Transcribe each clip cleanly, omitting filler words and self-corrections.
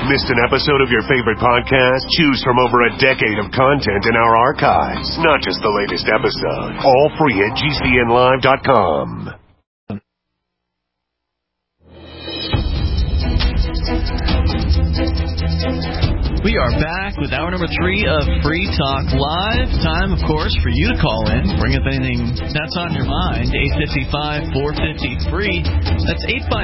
Missed an episode of your favorite podcast? Choose from over a decade of content in our archives, not just the latest episode. All free at GCNlive.com. We are back with hour number 3 of Free Talk Live. Time, of course, for you to call in. Bring up anything that's on your mind. 855-450-FREE. That's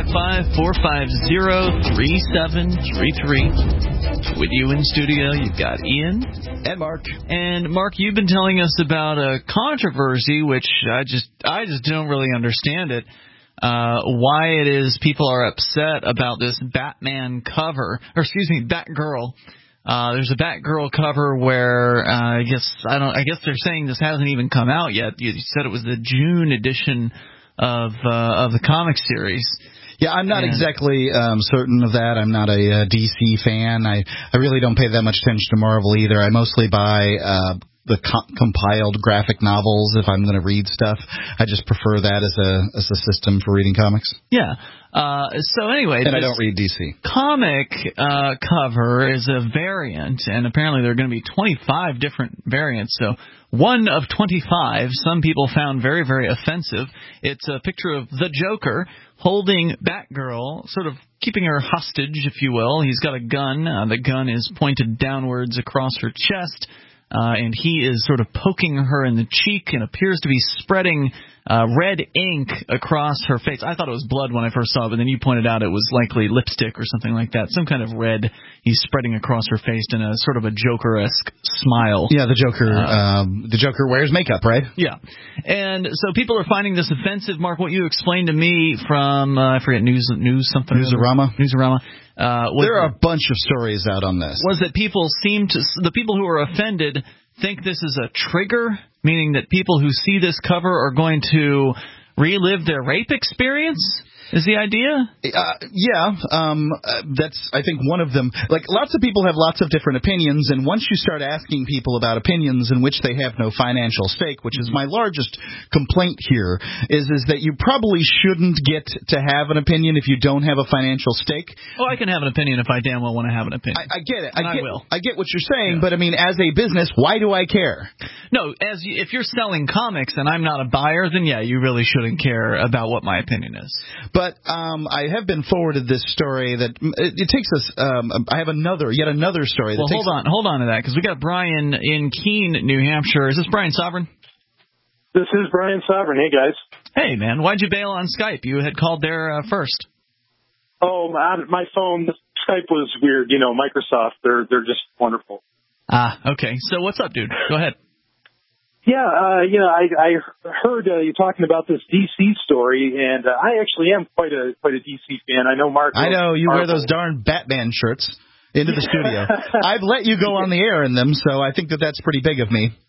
855-450-3733. With you in studio, you've got Ian. And Mark. And, Mark, you've been telling us about a controversy, which I just don't really understand it. Why it is people are upset about this Batman cover, or excuse me, Batgirl. There's a Batgirl cover where I guess they're saying this hasn't even come out yet. You said it was the June edition of the comic series. Yeah, I'm not exactly certain of that. I'm not a DC fan. I really don't pay that much attention to Marvel either. I mostly buy the compiled graphic novels if I'm going to read stuff. I just prefer that as a system for reading comics. Yeah. So anyway, and I don't read DC. Comic cover is a variant, and apparently there are going to be 25 different variants. So one of 25, some people found very, very offensive. It's a picture of the Joker holding Batgirl, sort of keeping her hostage, if you will. He's got a gun. The gun is pointed downwards across her chest. And he is sort of poking her in the cheek and appears to be spreading red ink across her face. I thought it was blood when I first saw it, but then you pointed out it was likely lipstick or something like that. Some kind of red he's spreading across her face in a sort of a Joker-esque smile. Yeah, the Joker wears makeup, right? Yeah. And so people are finding this offensive. Mark, what you explained to me from, I forget, Newsarama. There are a bunch of stories out on this. Was that the people who are offended think this is a trigger, meaning that people who see this cover are going to relive their rape experience? Is the idea? That's, I think, one of them. Like, lots of people have lots of different opinions, and once you start asking people about opinions in which they have no financial stake, which is my largest complaint here, is that you probably shouldn't get to have an opinion if you don't have a financial stake. Well, I can have an opinion if I damn well want to have an opinion. I get it. I will. I get what you're saying, but, I mean, as a business, why do I care? No, if you're selling comics and I'm not a buyer, then, yeah, you really shouldn't care about what my opinion is. But I have been forwarded this story that it takes us. I have yet another story. Well, hold on to that, because we got Brian in Keene, New Hampshire. Is this Brian Sovereign? This is Brian Sovereign. Hey, guys. Hey, man. Why'd you bail on Skype? You had called there first. Oh, my phone. Skype was weird. You know, Microsoft. They're just wonderful. Okay. So what's up, dude? Go ahead. Yeah, I heard you talking about this DC story, and I actually am quite a DC fan. I know Mark. I know you wear those darn Batman shirts into the studio. I've let you go on the air in them, so I think that's pretty big of me.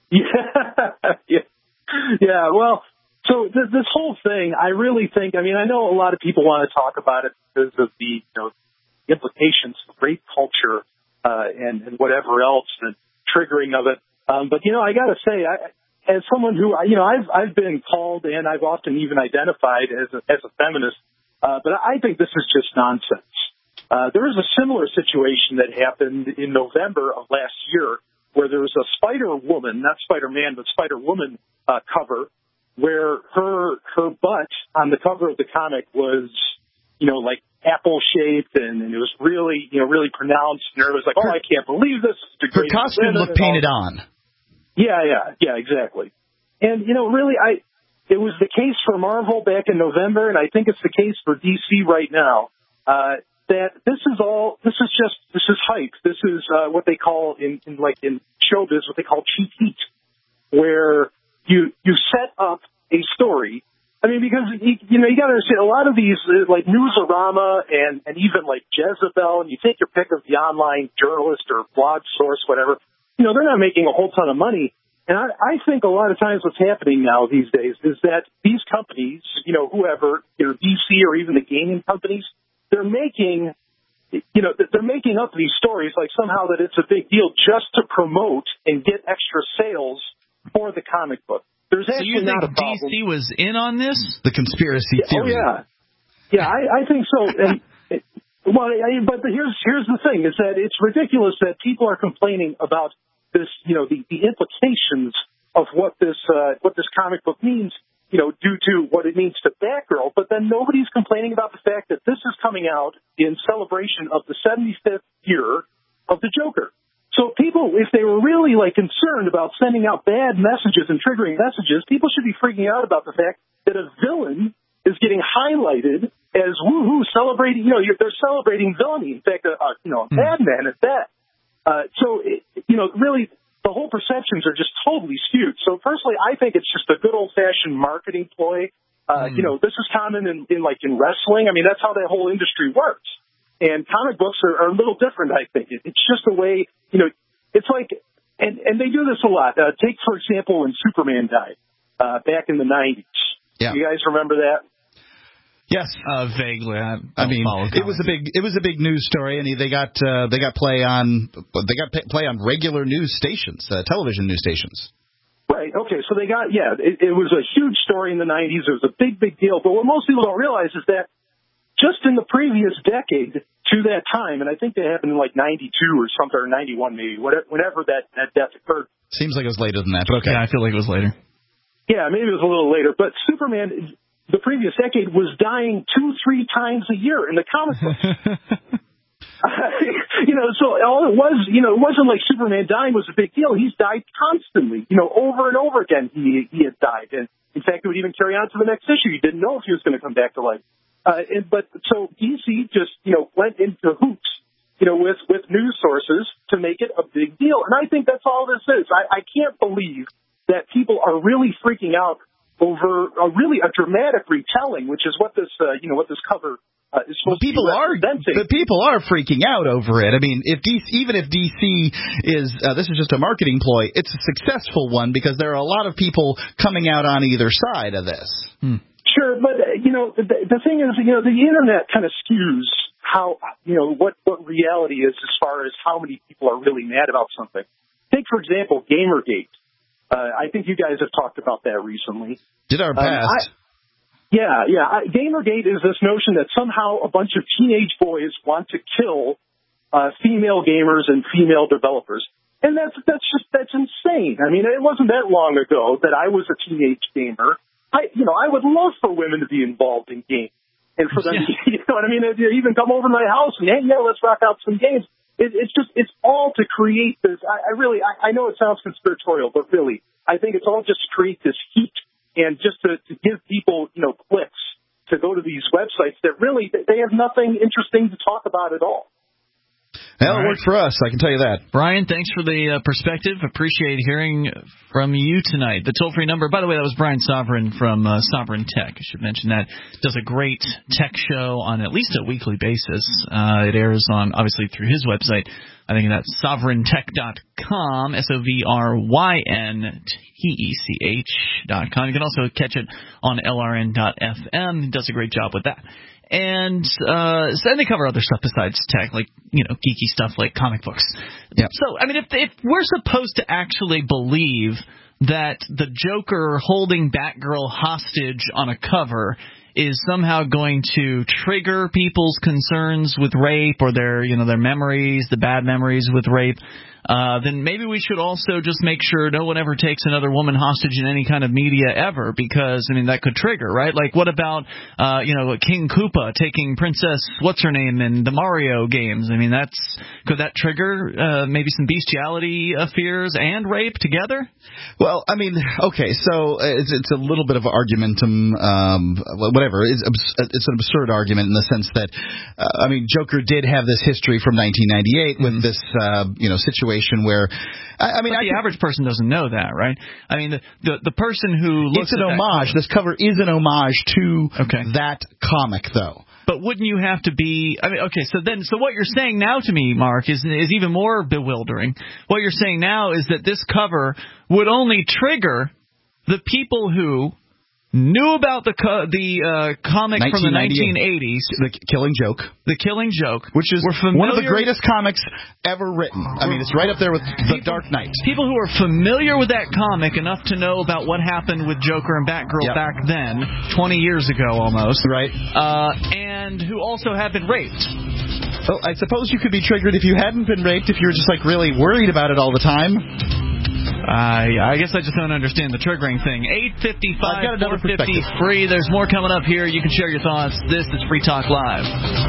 Yeah. Well, so this whole thing, I really think. I mean, I know a lot of people want to talk about it because of the implications of rape culture and whatever else, and triggering of it. But, I got to say, as someone who, I've been called and I've often even identified as a feminist, but I think this is just nonsense. There was a similar situation that happened in November of last year where there was a Spider-Woman, not Spider-Man, but Spider-Woman cover where her butt on the cover of the comic was, like apple-shaped, and it was really, really pronounced. And everybody was like, I can't believe this. Her costume looked painted on. Yeah, exactly. And, really, it was the case for Marvel back in November, and I think it's the case for DC right now, that this is hype. This is what they call in showbiz, what they call cheap heat, where you set up a story. I mean, because, you got to understand, a lot of these, like Newsarama and even like Jezebel, and you take your pick of the online journalist or blog source, whatever, they're not making a whole ton of money. And I think a lot of times what's happening now these days is that these companies, whoever, DC or even the gaming companies, they're making up these stories like somehow that it's a big deal just to promote and get extra sales for the comic book. There's actually not a problem. So you think DC was in on this? The conspiracy theory. Oh, yeah. Yeah, I think so. And Well, but here's the thing: is that it's ridiculous that people are complaining about this, the implications of what this comic book means, due to what it means to Batgirl. But then nobody's complaining about the fact that this is coming out in celebration of the 75th year of the Joker. So people, if they were really concerned about sending out bad messages and triggering messages, people should be freaking out about the fact that a villain is getting highlighted as woohoo, celebrating. They're celebrating villainy. In fact, a madman at that. Really, the whole perceptions are just totally skewed. So personally, I think it's just a good old-fashioned marketing ploy. This is common in wrestling. I mean, that's how that whole industry works. And comic books are a little different, I think. It's just a way, it's like, and they do this a lot. Take, for example, when Superman died back in the 90s. Yeah. You guys remember that? Yes, vaguely. It was a big news story, and they got play on regular news stations, television news stations. Right. Okay. So they got it was a huge story in the 90s. It was a big deal. But what most people don't realize is that just in the previous decade to that time, and I think that happened in 92 or something, or 91 maybe, whenever that death occurred. Seems like it was later than that. But okay. Yeah, I feel like it was later. Yeah, maybe it was a little later. But Superman, the previous decade, was dying 2-3 times a year in the comic books. So all it was, it wasn't like Superman dying was a big deal. He's died constantly, over and over again. He had died, and in fact, it would even carry on to the next issue. You didn't know if he was going to come back to life. So DC just, went into hoops, with news sources to make it a big deal, and I think that's all this is. I can't believe that people are really freaking out over a dramatic retelling, which is what this cover is supposed to be representing. But people are freaking out over it. I mean, even if DC is this is just a marketing ploy, it's a successful one because there are a lot of people coming out on either side of this. Sure, but the thing is, the internet kind of skews how what reality is as far as how many people are really mad about something. Take, for example, Gamergate. I think you guys have talked about that recently. Did our best. Gamergate is this notion that somehow a bunch of teenage boys want to kill female gamers and female developers. And that's insane. I mean, it wasn't that long ago that I was a teenage gamer. I would love for women to be involved in games and for them to, even come over to my house and, hey, let's rock out some games. It's all to create this. I know it sounds conspiratorial, but really, I think it's all just to create this heat and just to give people, clicks to go to these websites that really, they have nothing interesting to talk about at all. Well, it worked for us, I can tell you that. Brian, thanks for the perspective. Appreciate hearing from you tonight. The toll-free number, by the way, that was Brian Sovereign from Sovereign Tech. I should mention that. Does a great tech show on at least a weekly basis. It airs on, obviously, through his website. I think that's sovereigntech.com, SOVRYNTECH.com. You can also catch it on LRN.FM. He does a great job with that. And they cover other stuff besides tech, like, geeky stuff like comic books. Yeah. So, I mean, if we're supposed to actually believe that the Joker holding Batgirl hostage on a cover is somehow going to trigger people's concerns with rape or their memories, the bad memories with rape, then maybe we should also just make sure no one ever takes another woman hostage in any kind of media ever, because, that could trigger, right? Like, what about, King Koopa taking Princess What's-Her-Name in the Mario games? Could that trigger maybe some bestiality fears and rape together? Well, okay, so it's a little bit of argumentum, whatever. It's an absurd argument in the sense that, Joker did have this history from 1998 with this, situation where, the average person doesn't know that, right? The person who looks at an homage. This cover is an homage to that comic, though. But wouldn't you have to be? So what you're saying now to me, Mark, is even more bewildering. What you're saying now is that this cover would only trigger the people who knew about the comic from the 1980s, The Killing Joke. The Killing Joke, which is one of the greatest comics ever written. It's right up there with The Dark Knight. People who are familiar with that comic enough to know about what happened with Joker and Batgirl back then, 20 years ago almost, right? And who also have been raped. Well, I suppose you could be triggered if you hadn't been raped, if you were just, like, really worried about it all the time. I guess I just don't understand the triggering thing. 855 450 free. There's more coming up here. You can share your thoughts. This is Free Talk Live.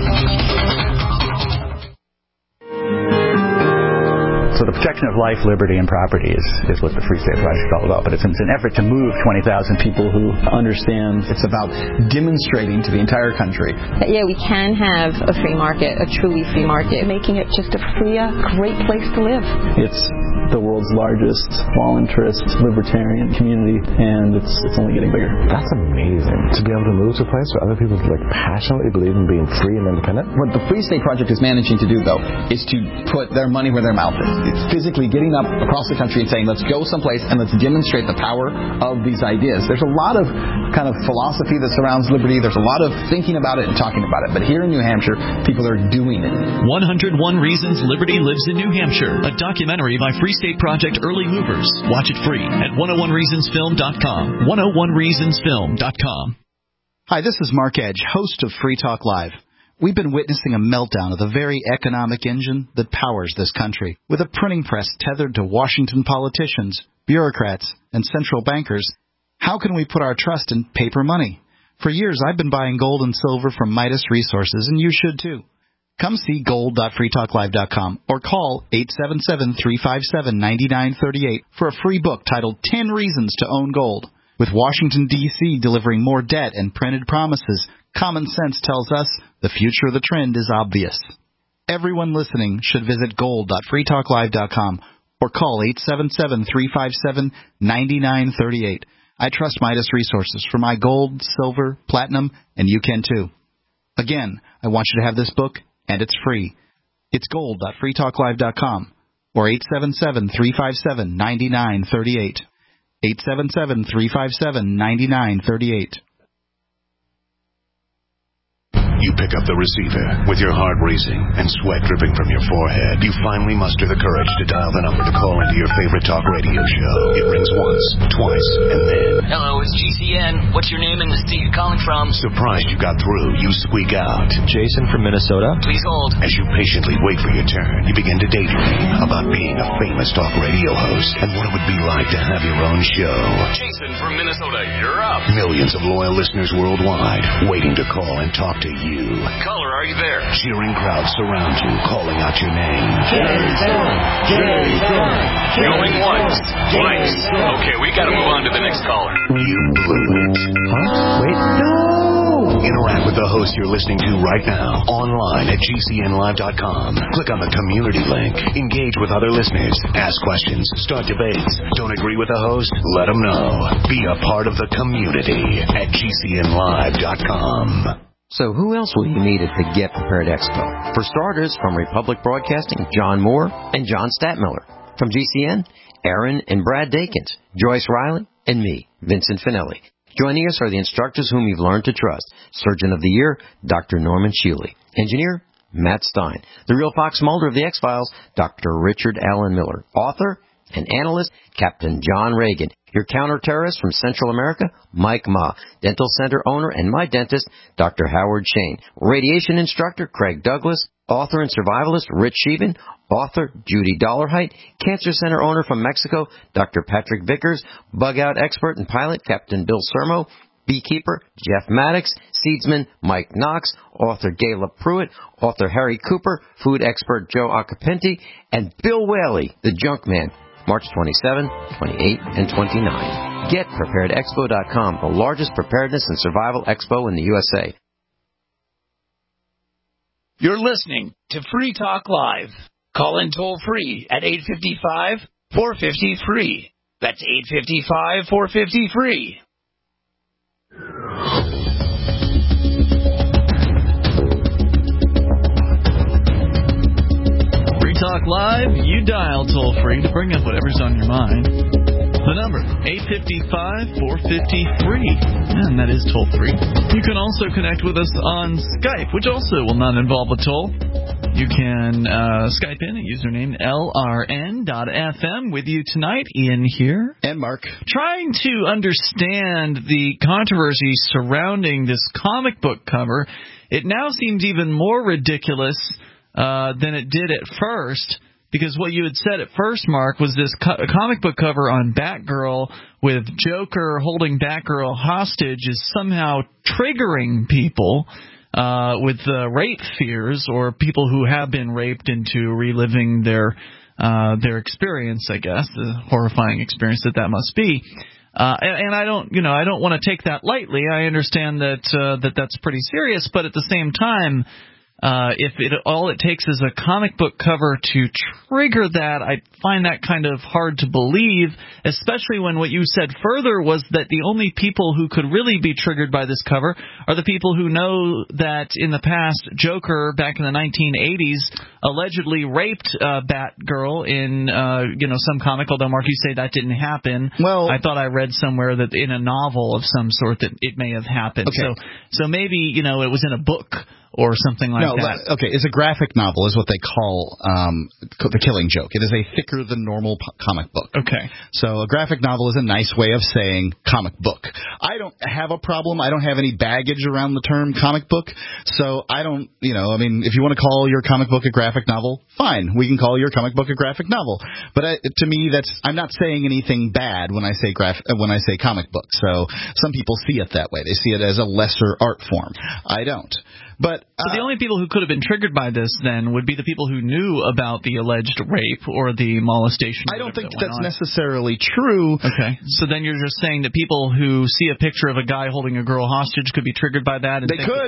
So the protection of life, liberty, and property is what the Free State Project is all about. But it's an effort to move 20,000 people who understand. It's about demonstrating to the entire country. Yeah, we can have a free market, a truly free market, making it just a free, great place to live. It's the world's largest all-interest libertarian community, and it's only getting bigger. That's amazing. To be able to move to a place where other people passionately believe in being free and independent. What the Free State Project is managing to do, though, is to put their money where their mouth is. It's physically getting up across the country and saying, let's go someplace and let's demonstrate the power of these ideas. There's a lot of kind of philosophy that surrounds liberty. There's a lot of thinking about it and talking about it. But here in New Hampshire, people are doing it. 101 Reasons Liberty Lives in New Hampshire, a documentary by Free State Project Early Movers. Watch it free at 101reasonsfilm.com. 101reasonsfilm.com. Hi, this is Mark Edge, host of Free Talk Live. We've been witnessing a meltdown of the very economic engine that powers this country. With a printing press tethered to Washington politicians, bureaucrats, and central bankers, how can we put our trust in paper money? For years, I've been buying gold and silver from Midas Resources, and you should too. Come see gold.freetalklive.com or call 877-357-9938 for a free book titled 10 Reasons to Own Gold. With Washington, D.C. delivering more debt and printed promises, common sense tells us the future of the trend is obvious. Everyone listening should visit gold.freetalklive.com or call 877-357-9938. I trust Midas Resources for my gold, silver, platinum, and you can too. Again, I want you to have this book, and it's free. It's gold.freetalklive.com or 877-357-9938. 877-357-9938. You pick up the receiver with your heart racing and sweat dripping from your forehead. You finally muster the courage to dial the number to call into your favorite talk radio show. It rings once, twice, and then... Hello, it's GCN. What's your name and the state you're calling from? Surprised you got through, you squeak out. Jason from Minnesota. Please hold. As you patiently wait for your turn, you begin to daydream about being a famous talk radio host and what it would be like to have your own show. Jason from Minnesota, you're up. Millions of loyal listeners worldwide waiting to call and talk to you. Caller, are you there? Cheering crowds surround you, calling out your name. Jason! Jason! Going once, twice. Okay, we gotta move on to the next caller. You blew it. Huh? Wait, no! Interact with the host you're listening to right now, online at GCNlive.com. Click on the community link. Engage with other listeners. Ask questions. Start debates. Don't agree with the host? Let them know. Be a part of the community at GCNlive.com. So who else will you meet at the Get Prepared Expo? For starters, from Republic Broadcasting, John Moore and John Statmiller. From GCN, Aaron and Brad Dakins, Joyce Riley, and me, Vincent Finelli. Joining us are the instructors whom you've learned to trust. Surgeon of the Year, Dr. Norman Shealy. Engineer, Matt Stein. The real Fox Mulder of the X-Files, Dr. Richard Allen Miller. Author and analyst, Captain John Reagan. Your counter-terrorist from Central America, Mike Ma. Dental center owner and my dentist, Dr. Howard Shane. Radiation instructor, Craig Douglas. Author and survivalist, Rich Sheevan. Author, Judy Dollarheight. Cancer center owner from Mexico, Dr. Patrick Vickers. Bug-out expert and pilot, Captain Bill Sermo. Beekeeper, Jeff Maddox. Seedsman, Mike Knox. Author, Gayla Pruitt. Author, Harry Cooper. Food expert, Joe Acapinti. And Bill Whaley, the junk man. March 27, 28, and 29. GetPreparedExpo.com, the largest preparedness and survival expo in the USA. You're listening to Free Talk Live. Call in toll-free at 855-450-FREE. That's 855-450-FREE. Talk Live, you dial toll-free to bring up whatever's on your mind. The number, 855-450-FREE, and that is toll-free. You can also connect with us on Skype, which also will not involve a toll. You can Skype in at username LRN.FM. With you tonight, Ian here. And Mark. Trying to understand the controversy surrounding this comic book cover, it now seems even more ridiculous than it did at first. Because what you had said at first, Mark, was this comic book cover on Batgirl with Joker holding Batgirl hostage is somehow triggering people with rape fears, or people who have been raped into reliving their experience, I guess, the horrifying experience that must be. And I don't want to take that lightly. I understand that that's pretty serious, but at the same time, if all it takes is a comic book cover to trigger that, I find that kind of hard to believe, especially when what you said further was that the only people who could really be triggered by this cover are the people who know that in the past Joker, back in the 1980s, allegedly raped Batgirl in some comic, although, Mark, you say that didn't happen. Well, I thought I read somewhere that in a novel of some sort that it may have happened. Okay. So maybe, it was in a book or something like that. Okay, it's a graphic novel is what they call The Killing Joke. It is a thicker than normal comic book. Okay. So a graphic novel is a nice way of saying comic book. I don't have a problem. I don't have any baggage around the term comic book. So I don't, if you want to call your comic book a graphic novel, fine. We can call your comic book a graphic novel. But to me, I'm not saying anything bad when I say comic book. So some people see it that way. They see it as a lesser art form. I don't. But the only people who could have been triggered by this, then, would be the people who knew about the alleged rape or the molestation. I don't think that's necessarily true. Okay. So then you're just saying that people who see a picture of a guy holding a girl hostage could be triggered by that, and they could.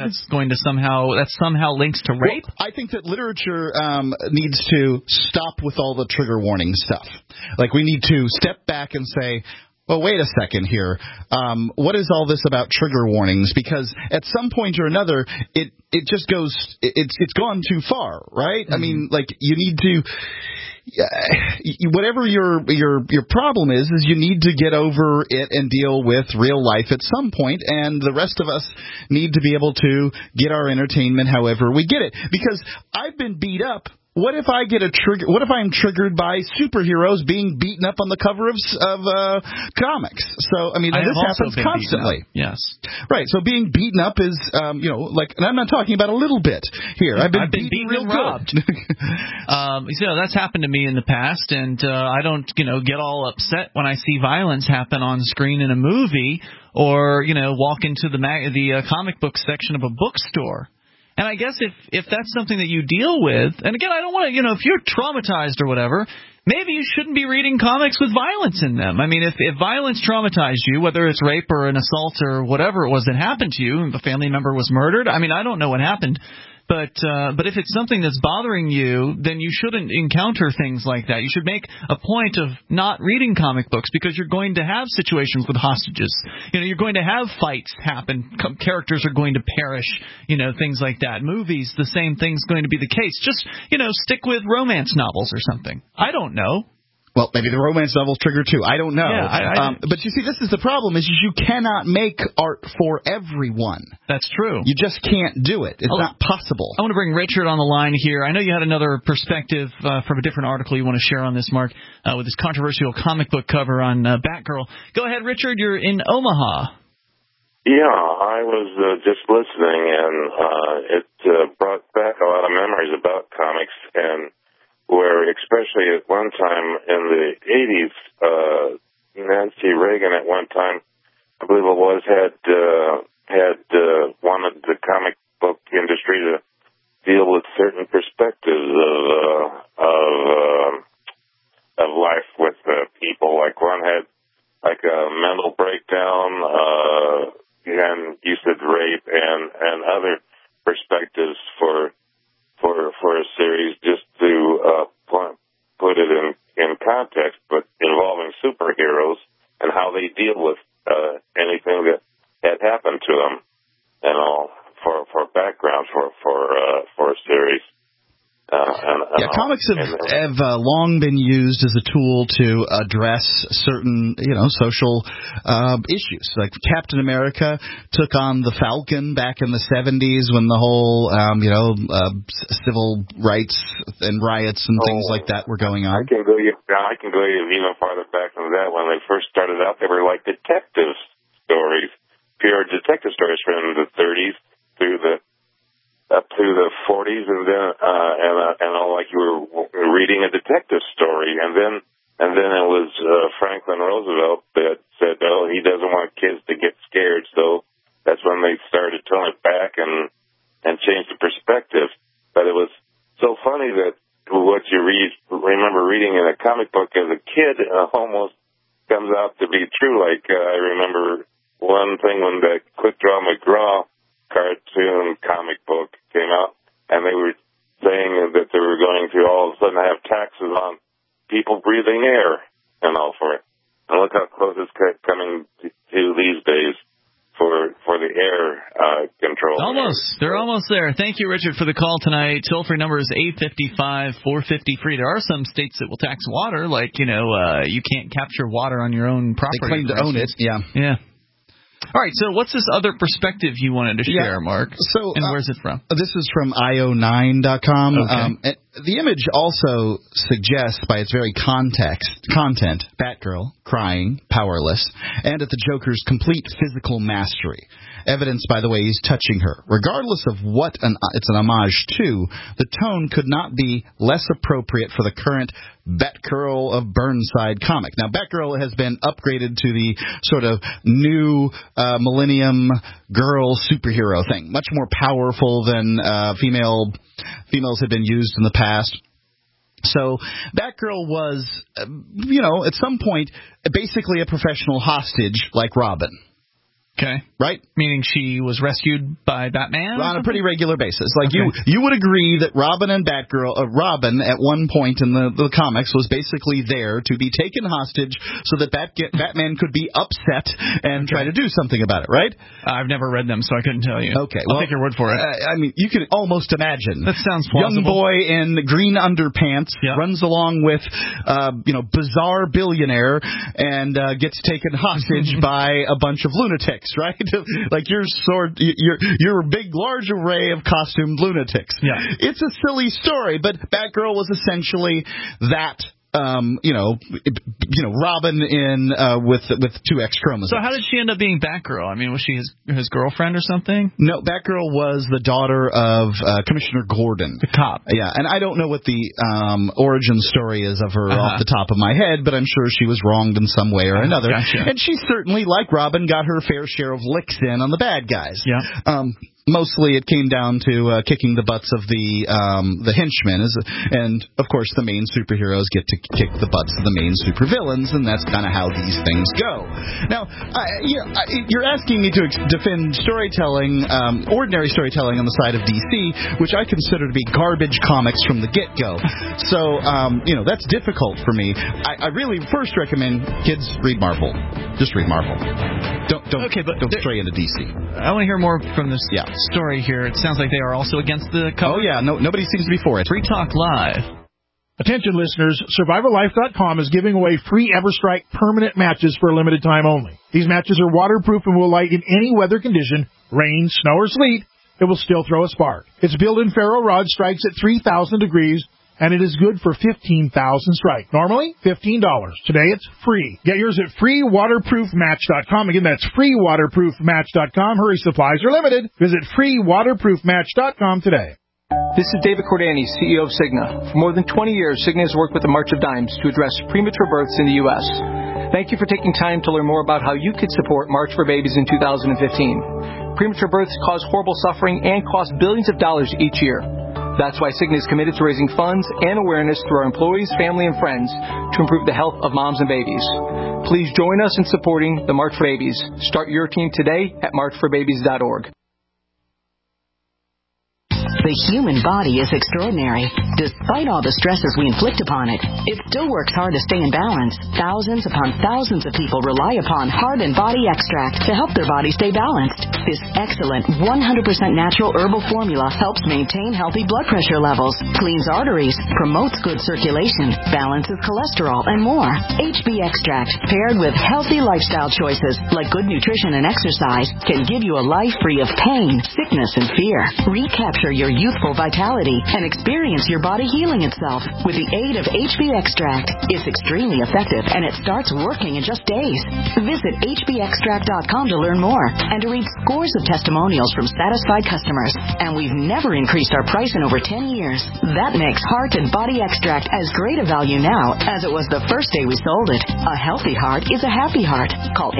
That somehow links to rape? Well, I think that literature needs to stop with all the trigger warning stuff. Like, we need to step back and say, well, wait a second here. What is all this about trigger warnings? Because at some point or another, it just goes. It's gone too far, right? Mm-hmm. I mean, like, you need to. Whatever your problem is you need to get over it and deal with real life at some point, and the rest of us need to be able to get our entertainment however we get it. Because I've been beat up. What if I get a trigger? What if I'm triggered by superheroes being beaten up on the cover of comics? So I mean, this happens constantly. Yes, right. So being beaten up is, and I'm not talking about a little bit here. I've been beaten real robbed. That's happened to me in the past, and I don't, get all upset when I see violence happen on screen in a movie, or walk into the comic book section of a bookstore. And I guess if that's something that you deal with, and again, I don't want to, if you're traumatized or whatever, maybe you shouldn't be reading comics with violence in them. I mean, if violence traumatized you, whether it's rape or an assault or whatever it was that happened to you, if a family member was murdered, I mean, I don't know what happened. But if it's something that's bothering you, then you shouldn't encounter things like that. You should make a point of not reading comic books, because you're going to have situations with hostages. You're going to have fights happen. Characters are going to perish. Things like that. Movies, the same thing's going to be the case. Just stick with romance novels or something. I don't know. Well, maybe the romance novels trigger too. I don't know. Yeah, but you see, this is the problem: is you cannot make art for everyone. That's true. You just can't do it. It's not possible. I want to bring Richard on the line here. I know you had another perspective from a different article you want to share on this, Mark, with this controversial comic book cover on Batgirl. Go ahead, Richard. You're in Omaha. Yeah, I was just listening, and it brought back a lot of memories about comics, and where, especially at one time in the 80s, Nancy Reagan at one time, I believe it was, had wanted the comic book industry to deal with certain perspectives of life with people. Like, one had like a mental breakdown, and you said rape, and other perspectives for a series, just to put it in context, but involving superheroes and how they deal with anything that had happened to them, and all for background for a series. Comics have long been used as a tool to address certain, social issues. Like Captain America took on the Falcon back in the 70s when the whole, civil rights and riots and things like that were going on. I can go even farther back than that. When they first started out, they were like detective stories, pure detective stories from the 30s through the up to the 40s, and then like you were reading a detective story, and then it was Franklin Roosevelt that said, "Oh, he doesn't want kids to get scared," so that's when they started to tone it back and change the perspective. But it was so funny that what you remember reading in a comic book as a kid almost comes out to be true. Like I remember one thing when the Quick Draw McGraw cartoon comic book came out, and they were saying that they were going to all of a sudden have taxes on people breathing air and all for it. And look how close it's coming to these days for the air control. They're almost there. Thank you, Richard, for the call tonight. Toll-free number is 855-450-FREE. There are some states that will tax water, like, you can't capture water on your own property. They claim to own it, yeah. Yeah. All right, so what's this other perspective you wanted to share, Mark? So, and where's it from? This is from io9.com. Okay. The image also suggests, by its very content, Batgirl crying, powerless, and at the Joker's complete physical mastery. Evidenced by the way he's touching her. Regardless of what it's an homage to, the tone could not be less appropriate for the current Batgirl of Burnside comic. Now, Batgirl has been upgraded to the sort of new millennium girl superhero thing. Much more powerful than females had been used in the past. So Batgirl was, at some point, basically a professional hostage like Robin. Okay. Right? Meaning she was rescued by Batman? On a pretty regular basis. Like, okay. you would agree that Robin and Robin, at one point in the comics, was basically there to be taken hostage so that Batman could be upset and try to do something about it, right? I've never read them, so I couldn't tell you. Okay. I'll take your word for it. I mean, you can almost imagine. That sounds plausible. Young boy in green underpants runs along with, bizarre billionaire and gets taken hostage by a bunch of lunatics. Right? Like your big, large array of costumed lunatics. Yeah. It's a silly story, but Batgirl was essentially that, Robin with two X chromosomes. So how did she end up being Batgirl? I mean, was she his girlfriend or something? No, Batgirl was the daughter of Commissioner Gordon. The cop. Yeah, and I don't know what the origin story is of her off the top of my head, but I'm sure she was wronged in some way or another. Gotcha. And she certainly, like Robin, got her fair share of licks in on the bad guys. Yeah. Mostly it came down to kicking the butts of the henchmen, and of course the main superheroes get to kick the butts of the main supervillains, and that's kind of how these things go. Now, you're asking me to defend storytelling, ordinary storytelling on the side of DC, which I consider to be garbage comics from the get-go. So, that's difficult for me. I really first recommend kids read Marvel. Just read Marvel. Don't stray into DC. I want to hear more from this story here. It sounds like they are also against the cover. Oh, yeah. Nobody seems to be for it. Free Talk Live. Attention, listeners. SurvivorLife.com is giving away free EverStrike permanent matches for a limited time only. These matches are waterproof and will light in any weather condition, rain, snow, or sleet. It will still throw a spark. Its built-in ferro rod strikes at 3,000 degrees, and it is good for 15,000 strike. Normally, $15. Today, it's free. Get yours at freewaterproofmatch.com. Again, that's freewaterproofmatch.com. Hurry, supplies are limited. Visit freewaterproofmatch.com today. This is David Cordani, CEO of Cigna. For more than 20 years, Cigna has worked with the March of Dimes to address premature births in the U.S. Thank you for taking time to learn more about how you could support March for Babies in 2015. Premature births cause horrible suffering and cost billions of dollars each year. That's why Cigna is committed to raising funds and awareness through our employees, family, and friends to improve the health of moms and babies. Please join us in supporting the March for Babies. Start your team today at marchforbabies.org. The human body is extraordinary. Despite all the stresses we inflict upon it, it still works hard to stay in balance. Thousands upon thousands of people rely upon Heart and Body Extract to help their body stay balanced. This excellent 100% natural herbal formula helps maintain healthy blood pressure levels, cleans arteries, promotes good circulation, balances cholesterol, and more. HB Extract, paired with healthy lifestyle choices like good nutrition and exercise, can give you a life free of pain, sickness, and fear. Recapture your youthful vitality and experience your body healing itself with the aid of HB Extract. It's extremely effective, and it starts working in just days. Visit hbextract.com to learn more and to read scores of testimonials from satisfied customers. And we've never increased our price in over 10 years. That makes Heart and Body Extract as great a value now as it was the first day we sold it. A healthy heart is a happy heart. Call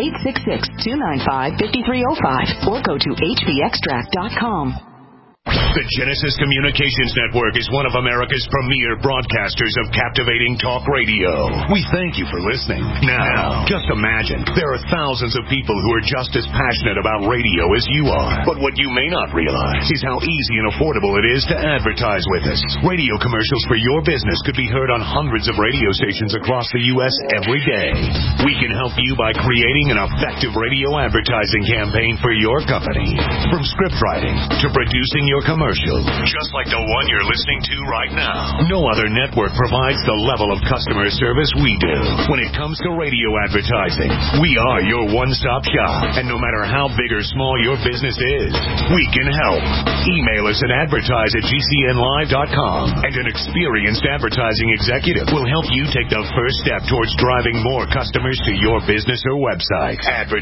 866-295-5305 or go to hbextract.com. The Genesis Communications Network is one of America's premier broadcasters of captivating talk radio. We thank you for listening. Now, just imagine, there are thousands of people who are just as passionate about radio as you are. But what you may not realize is how easy and affordable it is to advertise with us. Radio commercials for your business could be heard on hundreds of radio stations across the U.S. every day. We can help you by creating an effective radio advertising campaign for your company. From script writing to producing your commercial, just like the one you're listening to right now. No other network provides the level of customer service we do. When it comes to radio advertising, we are your one-stop shop. And no matter how big or small your business is, we can help. Email us at advertise@gcnlive.com, and an experienced advertising executive will help you take the first step towards driving more customers to your business or website.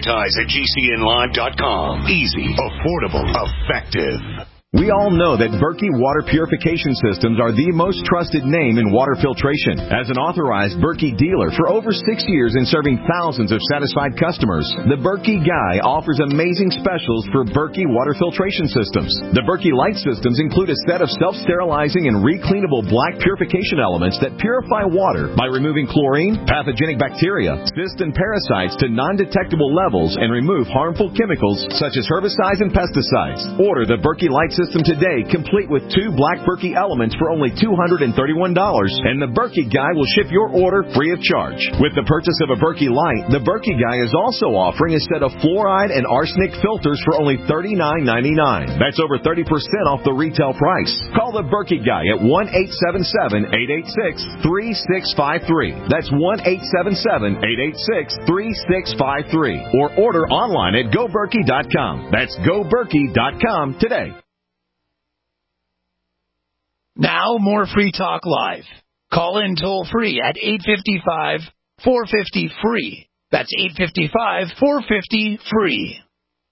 Advertise@gcnlive.com. Easy, affordable, effective. We all know that Berkey Water Purification Systems are the most trusted name in water filtration. As an authorized Berkey dealer for over 6 years and serving thousands of satisfied customers, the Berkey Guy offers amazing specials for Berkey Water Filtration Systems. The Berkey Light Systems include a set of self-sterilizing and recleanable black purification elements that purify water by removing chlorine, pathogenic bacteria, cysts, and parasites to non-detectable levels and remove harmful chemicals such as herbicides and pesticides. Order the Berkey Light System today, complete with 2 black Berkey elements for only $231, and the Berkey Guy will ship your order free of charge. With the purchase of a Berkey Light, the Berkey Guy is also offering a set of fluoride and arsenic filters for only $39.99. That's over 30% off the retail price. Call the Berkey Guy at 1-877-886-3653. That's 1-877-886-3653. Or order online at GoBerkey.com. That's GoBerkey.com today. Now, more Free Talk Live. Call in toll-free at 855-450-FREE. That's 855-450-FREE.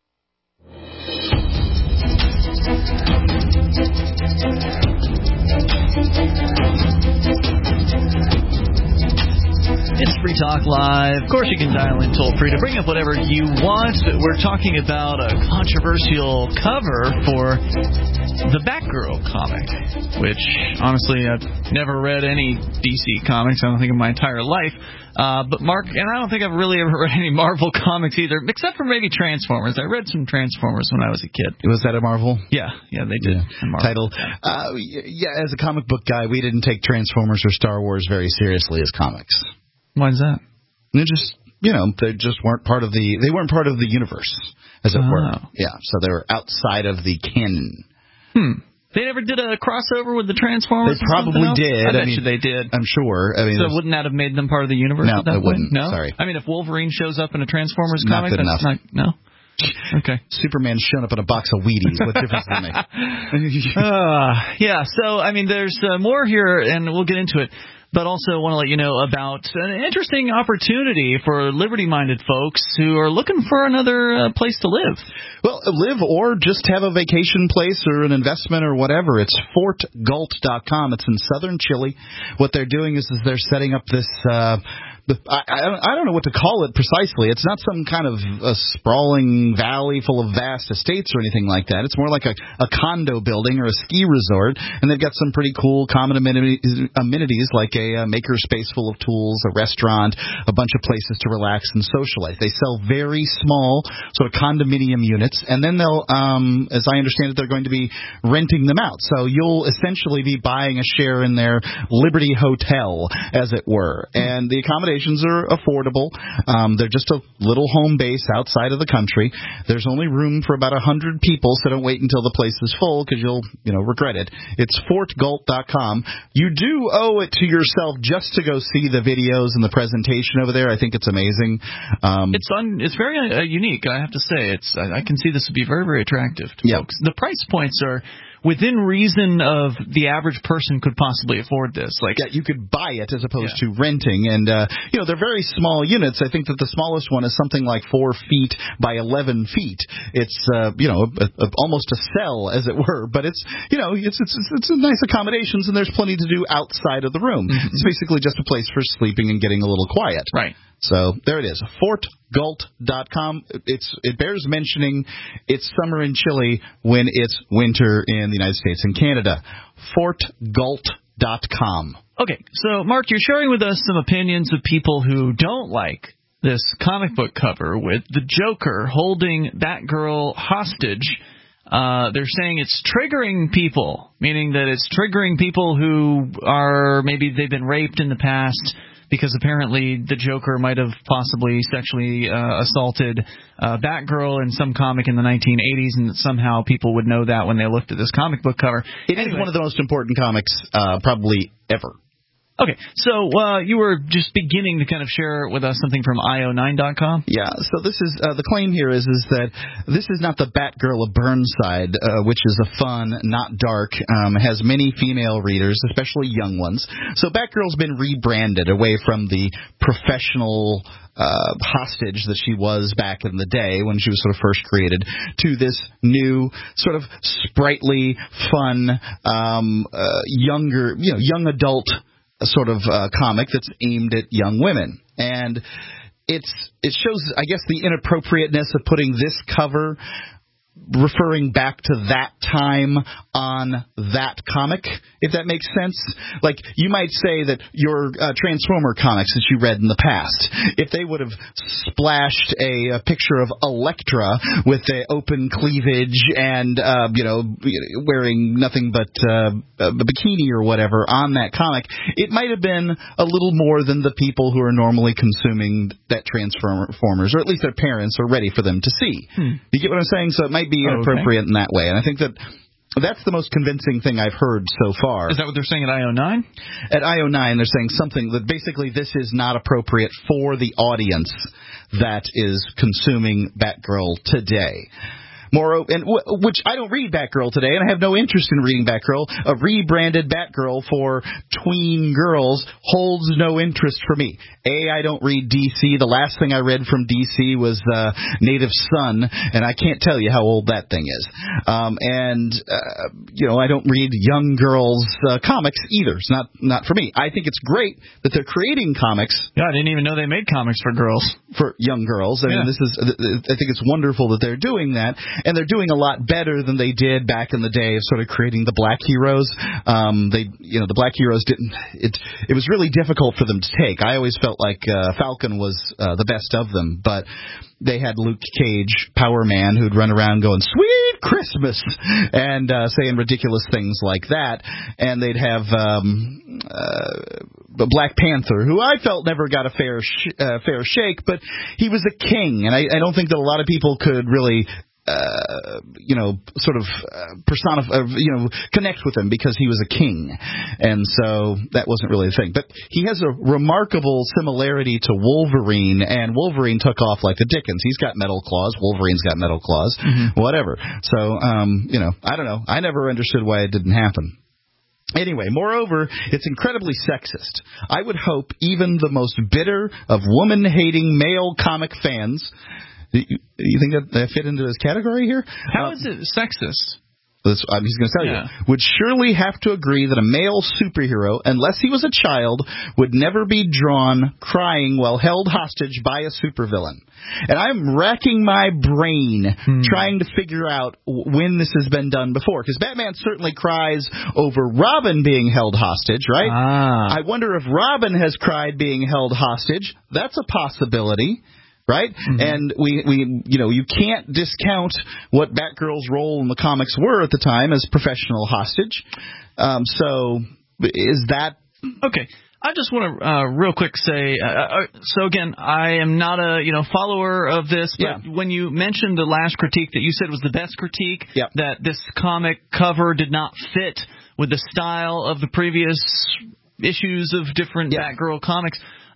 It's Free Talk Live. Of course, you can dial in toll-free to bring up whatever you want. We're talking about a controversial cover for the Batgirl comic, which, honestly, I've never read any DC comics, I don't think, in my entire life. But Mark, and I don't think I've really ever read any Marvel comics either, except for maybe Transformers. I read some Transformers when I was a kid. Was that a Marvel? Yeah, they did. Yeah. Title. Yeah, as a comic book guy, we didn't take Transformers or Star Wars very seriously as comics. Why is that? They just weren't part of the. They weren't part of the universe, as it were. Yeah, so they were outside of the canon. They never did a crossover with the Transformers? They probably did. I bet you they did. I'm sure. So wouldn't that have made them part of the universe? No, at that it wouldn't. No? Sorry. I mean, if Wolverine shows up in a Transformers not comic, good that's enough. No? Okay. Superman's showing up in a box of Wheaties. What difference does it make? Yeah, so, I mean, there's more here, and we'll get into it. But also want to let you know about an interesting opportunity for liberty-minded folks who are looking for another place to live. Well, live or just have a vacation place or an investment or whatever. It's FortGalt.com. It's in southern Chile. What they're doing is they're setting up this I don't know what to call it precisely. It's not some kind of a sprawling valley full of vast estates or anything like that. It's more like a condo building or a ski resort, and they've got some pretty cool common amenities like a maker space full of tools, a restaurant, a bunch of places to relax and socialize. They sell very small sort of condominium units, and then they'll, as I understand it, they're going to be renting them out. So you'll essentially be buying a share in their Liberty Hotel, as it were, and the accommodations are affordable. They're just a little home base outside of the country. There's only room for about 100 people, so don't wait until the place is full because you'll regret it. It's FortGalt.com. You do owe it to yourself just to go see the videos and the presentation over there. I think it's amazing. It's very unique, I have to say. I can see this would be very, very attractive to folks. The price points are within reason of the average person could possibly afford this. Like, yeah, you could buy it as opposed to renting, and they're very small units. I think that the smallest one is something like 4 feet by 11 feet. It's almost a cell, as it were, but it's a nice accommodations, and there's plenty to do outside of the room. Mm-hmm. It's basically just a place for sleeping and getting a little quiet. Right. So there it is, FortGalt.com. It bears mentioning it's summer in Chile when it's winter in the United States and Canada. FortGalt.com. Okay, so Mark, you're sharing with us some opinions of people who don't like this comic book cover with the Joker holding Batgirl hostage. They're saying it's triggering people, meaning that it's triggering people who are maybe they've been raped in the past, because apparently the Joker might have possibly sexually assaulted Batgirl in some comic in the 1980s, and that somehow people would know that when they looked at this comic book cover. It is one of the most important comics probably ever. Okay, so you were just beginning to kind of share with us something from io9.com? Yeah, so this is the claim here is that this is not the Batgirl of Burnside, which is a fun, not dark, has many female readers, especially young ones. So Batgirl's been rebranded away from the professional hostage that she was back in the day when she was sort of first created, to this new sort of sprightly, fun, younger, young adult sort of comic that's aimed at young women. And it shows, I guess, the inappropriateness of putting this cover referring back to that time on that comic, if that makes sense. Like, you might say that your Transformer comics that you read in the past, if they would have splashed a picture of Elektra with the open cleavage and, wearing nothing but a bikini or whatever on that comic, it might have been a little more than the people who are normally consuming that Transformers, or at least their parents are ready for them to see. You get what I'm saying? So it might be inappropriate in that way. And I think that's the most convincing thing I've heard so far. Is that what they're saying at IO9? At IO9, they're saying something that basically this is not appropriate for the audience that is consuming Batgirl today. Which I don't read Batgirl today, and I have no interest in reading Batgirl. A rebranded Batgirl for tween girls holds no interest for me. I don't read DC. The last thing I read from DC was Native Son, and I can't tell you how old that thing is. I don't read young girls' comics either. It's not for me. I think it's great that they're creating comics. Yeah, I didn't even know they made comics for girls. For young girls. I mean, I think it's wonderful that they're doing that. And they're doing a lot better than they did back in the day of sort of creating the black heroes. The black heroes didn't. It was really difficult for them to take. I always felt like Falcon was the best of them, but they had Luke Cage, Power Man, who'd run around going "Sweet Christmas" and saying ridiculous things like that. And they'd have Black Panther, who I felt never got a fair shake, but he was a king, and I don't think that a lot of people could really connect with him because he was a king. And so that wasn't really the thing. But he has a remarkable similarity to Wolverine, and Wolverine took off like the dickens. He's got metal claws. Wolverine's got metal claws. Mm-hmm. Whatever. So, I don't know. I never understood why it didn't happen. Anyway, moreover, it's incredibly sexist. I would hope even the most bitter of woman-hating male comic fans. You think that fit into this category here? How is it sexist? He's going to tell you. Would surely have to agree that a male superhero, unless he was a child, would never be drawn crying while held hostage by a supervillain. And I'm racking my brain trying to figure out when this has been done before. Because Batman certainly cries over Robin being held hostage, right? I wonder if Robin has cried being held hostage. That's a possibility. Right? Mm-hmm. And you can't discount what Batgirl's role in the comics were at the time as professional hostage. So is that... Okay. I just want to real quick say, so again, I am not a follower of this, but when you mentioned the last critique that you said was the best critique, that this comic cover did not fit with the style of the previous issues of different Batgirl comics,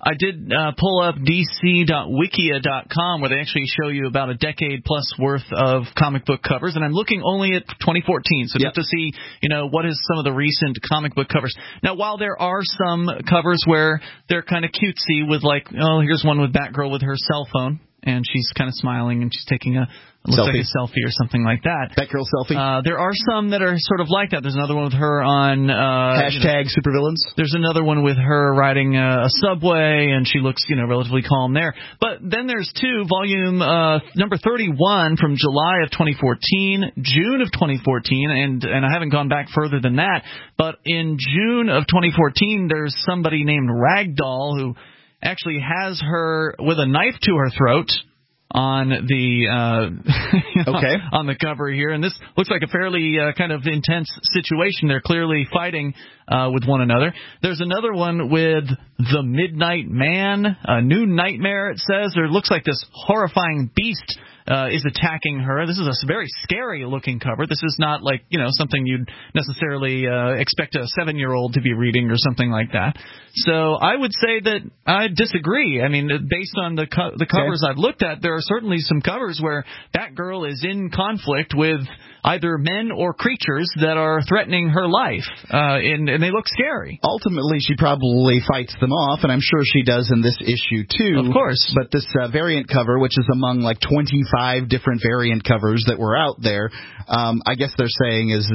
I did pull up dc.wikia.com, where they actually show you about a decade plus worth of comic book covers, and I'm looking only at 2014, so just to see, what is some of the recent comic book covers. Now, while there are some covers where they're kind of cutesy with here's one with Batgirl with her cell phone, and she's kind of smiling, and she's taking looks like a selfie or something like that. Batgirl selfie. There are some that are sort of like that. There's another one with her on hashtag supervillains. There's another one with her riding a subway, and she looks relatively calm there. But then there's volume number 31 from July of 2014, June of 2014, and I haven't gone back further than that. But in June of 2014, there's somebody named Ragdoll who actually has her with a knife to her throat on the on the cover here, and this looks like a fairly kind of intense situation. They're clearly fighting with one another. There's another one with the Midnight Man, a new nightmare. It says there looks like this horrifying beast is attacking her. This is a very scary looking cover. This is not like something you'd necessarily expect a 7-year-old to be reading or something like that. So I would say that I disagree. I mean, based on the covers I've looked at, there are certainly some covers where Batgirl is in conflict with either men or creatures that are threatening her life, and they look scary. Ultimately, she probably fights them off, and I'm sure she does in this issue too. Of course. But this variant cover, which is among like 25 different variant covers that were out there, I guess they're saying is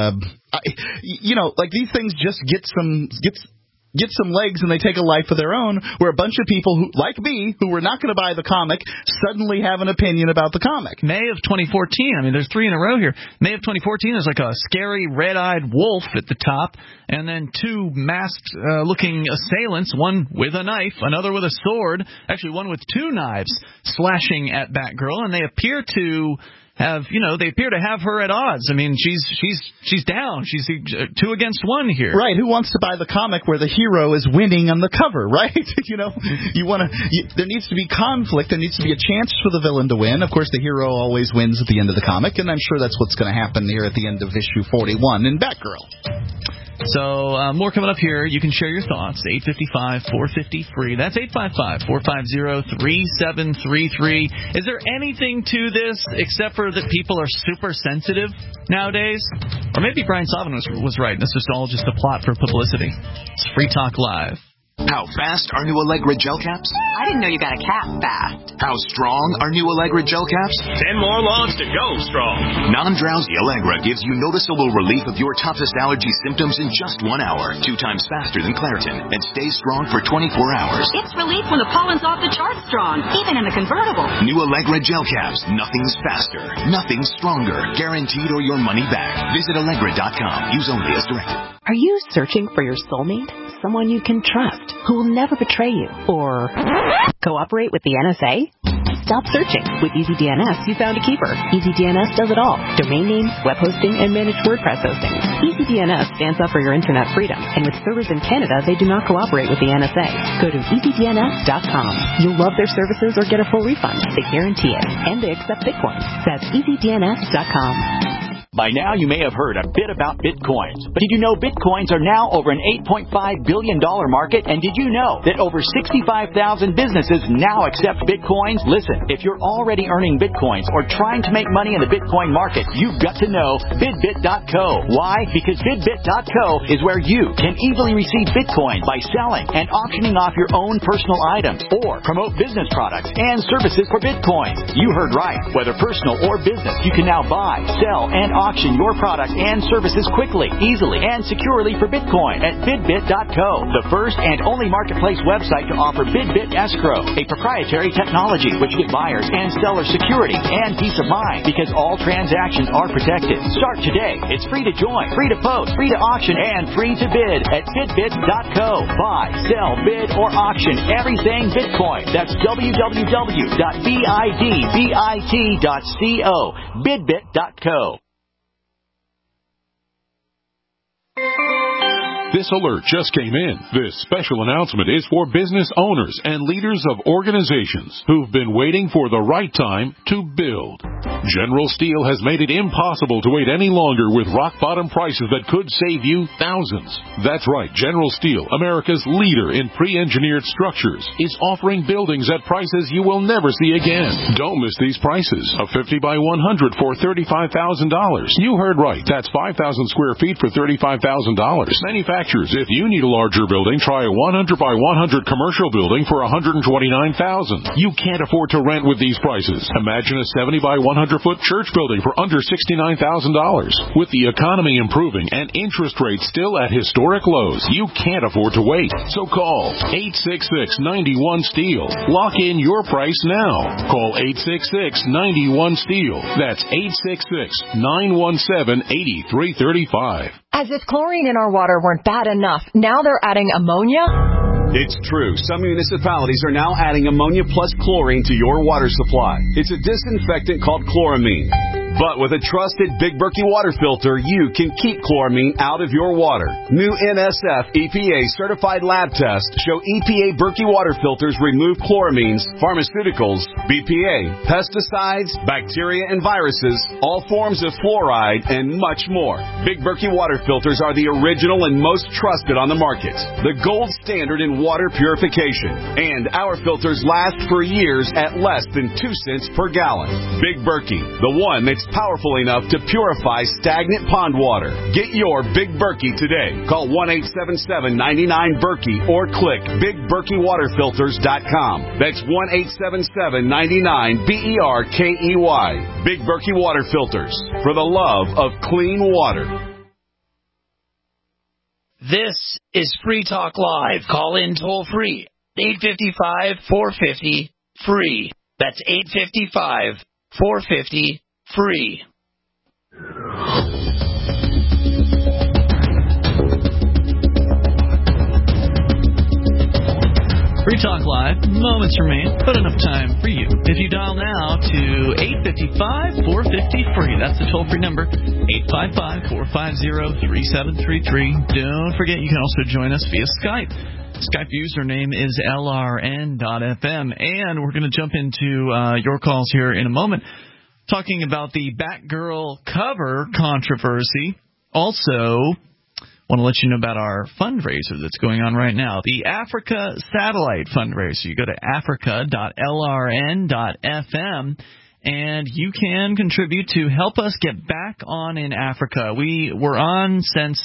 like these things just get some legs and they take a life of their own, where a bunch of people who, like me, who were not going to buy the comic, suddenly have an opinion about the comic. May of 2014, I mean, there's 3 in a row here. May of 2014, there's like a scary red-eyed wolf at the top, and then 2 masked-looking assailants, one with a knife, another with a sword, actually one with 2 knives, slashing at Batgirl, and they appear to have her at odds. I mean, she's down. She's 2 against 1 here. Right. Who wants to buy the comic where the hero is winning on the cover, right? There needs to be conflict. There needs to be a chance for the villain to win. Of course, the hero always wins at the end of the comic, and I'm sure that's what's going to happen here at the end of issue 41 in Batgirl. So more coming up here. You can share your thoughts. 855-450-FREE. That's 855-450-3733. Is there anything to this except for that people are super sensitive nowadays? Or maybe Brian Savin was right. This is all just a plot for publicity. It's Free Talk Live. How fast are new Allegra gel caps? I didn't know you got a cap fast. How strong are new Allegra gel caps? 10 more logs to go strong. Non-drowsy Allegra gives you noticeable relief of your toughest allergy symptoms in just 1 hour, 2 times faster than Claritin, and stays strong for 24 hours. It's relief when the pollen's off the charts strong, even in the convertible. New Allegra gel caps. Nothing's faster. Nothing's stronger. Guaranteed or your money back. Visit Allegra.com. Use only as directed. Are you searching for your soulmate? Someone you can trust, who will never betray you, or cooperate with the NSA? Stop searching. With EasyDNS, you found a keeper. EasyDNS does it all. Domain names, web hosting, and managed WordPress hosting. EasyDNS stands up for your internet freedom, and with servers in Canada, they do not cooperate with the NSA. Go to EasyDNS.com. You'll love their services or get a full refund. They guarantee it, and they accept Bitcoin. That's EasyDNS.com. By now, you may have heard a bit about Bitcoins. But did you know Bitcoins are now over an $8.5 billion market? And did you know that over 65,000 businesses now accept Bitcoins? Listen, if you're already earning Bitcoins or trying to make money in the Bitcoin market, you've got to know BidBit.co. Why? Because BidBit.co is where you can easily receive Bitcoin by selling and auctioning off your own personal items or promote business products and services for Bitcoins. You heard right. Whether personal or business, you can now buy, sell, and auction your product and services quickly, easily, and securely for Bitcoin at BidBit.co, the first and only marketplace website to offer BidBit Escrow, a proprietary technology which gives buyers and sellers security and peace of mind because all transactions are protected. Start today. It's free to join, free to post, free to auction, and free to bid at BidBit.co. Buy, sell, bid, or auction everything Bitcoin. That's www.bidbit.co. BidBit.co. This alert just came in. This special announcement is for business owners and leaders of organizations who've been waiting for the right time to build. General Steel has made it impossible to wait any longer with rock-bottom prices that could save you thousands. That's right, General Steel, America's leader in pre-engineered structures, is offering buildings at prices you will never see again. Don't miss these prices. A 50 by 100 for $35,000. You heard right. That's 5,000 square feet for $35,000. Manufacturers, if you need a larger building, try a 100 by 100 commercial building for $129,000. You can't afford to rent with these prices. Imagine a 70 by 100-foot church building for under $69,000. With the economy improving and interest rates still at historic lows, you can't afford to wait. So call 866-91-STEEL. Lock in your price now. Call 866-91-STEEL. That's 866-917-8335. As if chlorine in our water weren't bad enough, now they're adding ammonia? It's true. Some municipalities are now adding ammonia plus chlorine to your water supply. It's a disinfectant called chloramine. But with a trusted Big Berkey water filter, you can keep chloramine out of your water. New NSF EPA certified lab tests show EPA Berkey water filters remove chloramines, pharmaceuticals, BPA, pesticides, bacteria and viruses, all forms of fluoride, and much more. Big Berkey water filters are the original and most trusted on the market. The gold standard in water purification. And our filters last for years at less than 2 cents per gallon. Big Berkey, the one that's powerful enough to purify stagnant pond water. Get your Big Berkey today. Call 1-877-99-BERKEY or click BigBerkeyWaterFilters.com. That's 1-877-99-BERKEY. Big Berkey Water Filters, for the love of clean water. This is Free Talk Live. Call in toll free. 855-450-FREE. That's 855-450-FREE. Free Talk Live, moments remain, but enough time for you. If you dial now to 855-450-FREE, that's the toll-free number, 855-450-3733. Don't forget, you can also join us via Skype. Skype username is LRN.FM, and we're going to jump into your calls here in a moment, talking about the Batgirl cover controversy. Also, want to let you know about our fundraiser that's going on right now, the Africa Satellite Fundraiser. You go to africa.lrn.fm, and you can contribute to help us get back on in Africa. We were on since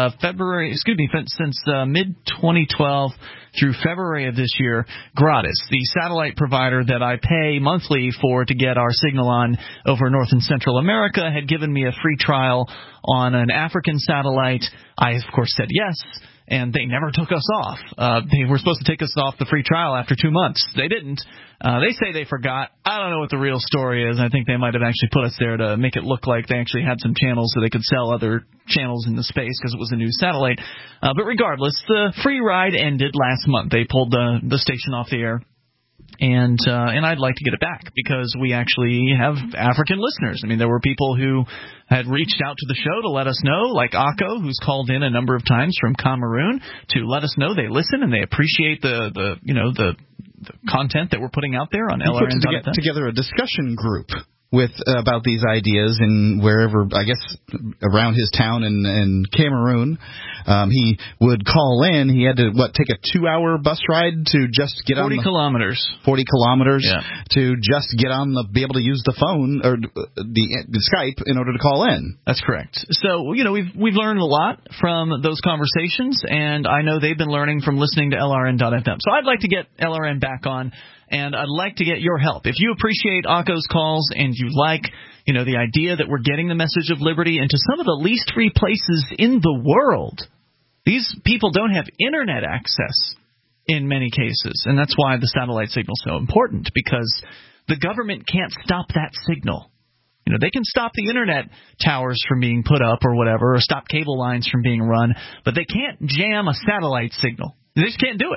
mid-2012 through February of this year, Gratis, the satellite provider that I pay monthly for to get our signal on over North and Central America, had given me a free trial on an African satellite. I, of course, said yes, and they never took us off. They were supposed to take us off the free trial after 2 months. They didn't. They say they forgot. I don't know what the real story is. I think they might have actually put us there to make it look like they actually had some channels so they could sell other channels in the space because it was a new satellite. But regardless, the free ride ended last month. They pulled the station off the air. And I'd like to get it back because we actually have African listeners. I mean, there were people who had reached out to the show to let us know, like Akko, who's called in a number of times from Cameroon, to let us know they listen and they appreciate the content that we're putting out there on LRN. Put together a discussion group with about these ideas in wherever, I guess, around his town in Cameroon. He would call in. He had to, take a 2-hour bus ride to just get 40 kilometers. 40 kilometers yeah. To just get on be able to use the phone or the Skype in order to call in. That's correct. So, we've learned a lot from those conversations, and I know they've been learning from listening to LRN.FM. So I'd like to get LRN back on, and I'd like to get your help. If you appreciate Akko's calls and you like, the idea that we're getting the message of liberty into some of the least free places in the world, these people don't have internet access in many cases, and that's why the satellite signal is so important, because the government can't stop that signal. They can stop the internet towers from being put up or whatever, or stop cable lines from being run, but they can't jam a satellite signal. They just can't do it.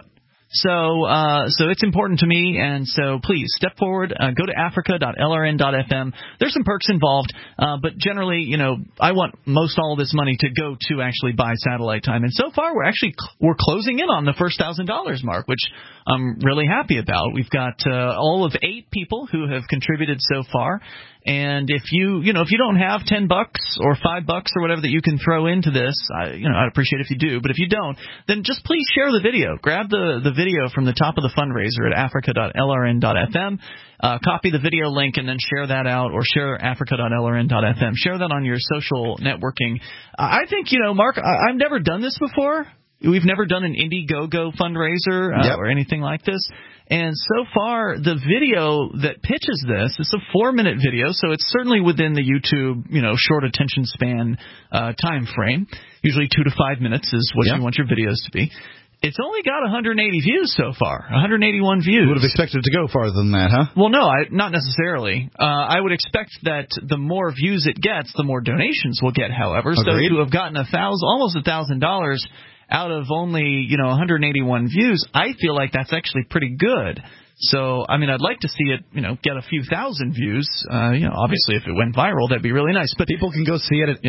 So it's important to me, and so please step forward. Go to africa.lrn.fm. There's some perks involved, but generally, I want most all of this money to go to actually buy satellite time. And so far, we're closing in on the first $1,000 mark, which I'm really happy about. We've got all of 8 people who have contributed so far. And if you don't have $10 or $5 or whatever that you can throw into this, I'd appreciate it if you do. But if you don't, then just please share the video. Grab the video from the top of the fundraiser at africa.lrn.fm. Copy the video link and then share that out, or share africa.lrn.fm. Share that on your social networking. I think, Mark, I've never done this before. We've never done an Indiegogo fundraiser or anything like this. And so far, the video that pitches this, it's a 4-minute video, so it's certainly within the YouTube, short attention span time frame. Usually 2 to 5 minutes is what you want your videos to be. It's only got 180 views so far, 181 views. You would have expected it to go farther than that, huh? Well, no, not necessarily. I would expect that the more views it gets, the more donations we'll get, however. Agreed. So to have gotten almost $1,000 out of only 181 views, I feel like that's actually pretty good. So, I mean, I'd like to see it, get a few thousand views. Obviously, if it went viral, that'd be really nice. But people can go see it at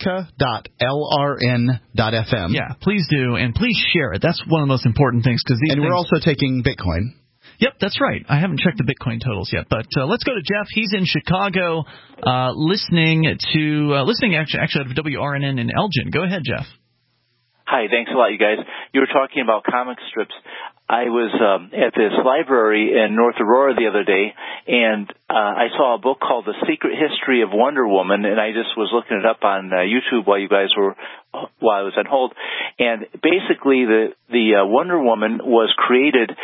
africa.lrn.fm. Yeah, please do, and please share it. That's one of the most important things. We're also taking Bitcoin. Yep, that's right. I haven't checked the Bitcoin totals yet, but let's go to Jeff. He's in Chicago, listening actually out of WRNN in Elgin. Go ahead, Jeff. Hi, thanks a lot, you guys. You were talking about comic strips. I was at this library in North Aurora the other day, and I saw a book called The Secret History of Wonder Woman, and I just was looking it up on YouTube while I was on hold. And basically, the Wonder Woman was created.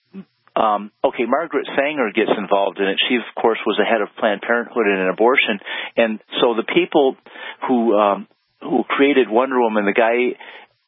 Margaret Sanger gets involved in it. She, of course, was the head of Planned Parenthood and an abortion, and so the people who created Wonder Woman, the guy.